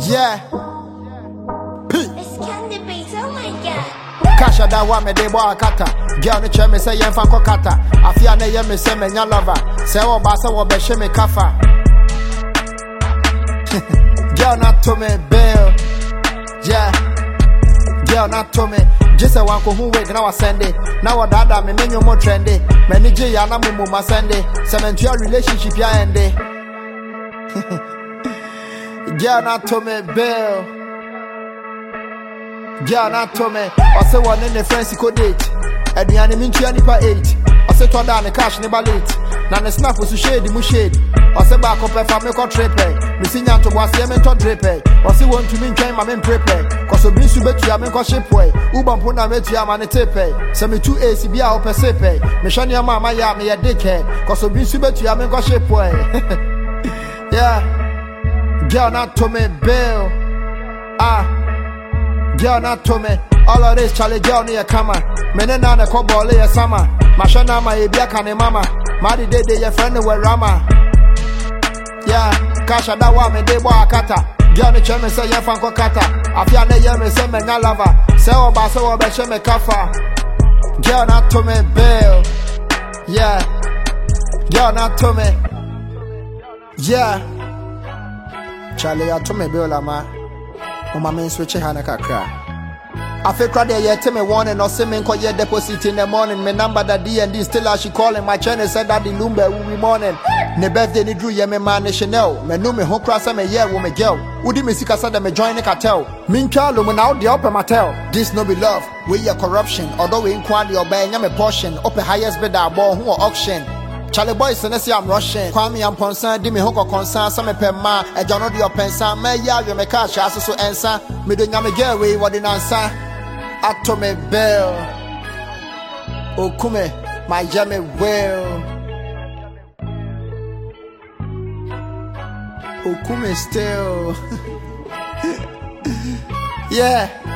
Yeah. It's candy beats, oh my god. Kasha da wa me de boy kata. Girl ni che me say yen fan ko kata. Afia na ye me say me nya lover. Say wo ba say wo be she me kafa. Girl not to me bill. Yeah. Girl not to me. Just a one who wait now I send it. Now what dada me menyo more trendy. Many J ya na mumu ma send it. Cementual relationship ya ende. Girl not to me bill. Girl not to me. I say one in the friends you could date. And the enemy to any per 8. I say to down the cash never late. Now the snap was to shade the shade. I say back up if I make a trip. Missing out to was the mentor drape. I say want to mean train my men prepare. Cause so bring subet to make a ship way. Uban puna met ya man tape. Send me 2 ACB out per sepe. Meshania mama ya me a dickhead. Cause so bring subet to make a ship way. Yeah. Girl not to me bill. Girl not to me. All of this Charlie girl near kama. Mene na ne kobo le ya sama. Mashana ma ebia kane mama. Madi de your friend we rama. Yeah, kasha da wa me de boy akata. Girl ni che me say ye fan ko kata. Afia na ye me say me nya lover. Say o ba say wo be she me kafa. Girl not to me bill. Yeah. Girl not to me. Yeah. Charlie ya to me bill ama. O ma men switch ha na kakra. I feel crowd there, tell me warning or send me call your deposit in the morning. My number that D&D still as she calling. My channel said that the Lumber will be morning. Ne birthday ni drew ye me man Chanel. Me know me home cross me yeah wo me girl. Udi me sika said me join the cartel. Min chalo me now the upper matel. This no be love, we your corruption. Although we inquire your buying me portion. Up the highest bidder ball who auction. Charlie boys and say I'm rushing. Kwame I'm concerned, di me hoko concern. Some pe ma, e jono di opensa. Me ya you me cash as so answer. Me do nya me girl we what in answer. Atome bell. Okume, my jammy well. Okume still. Yeah.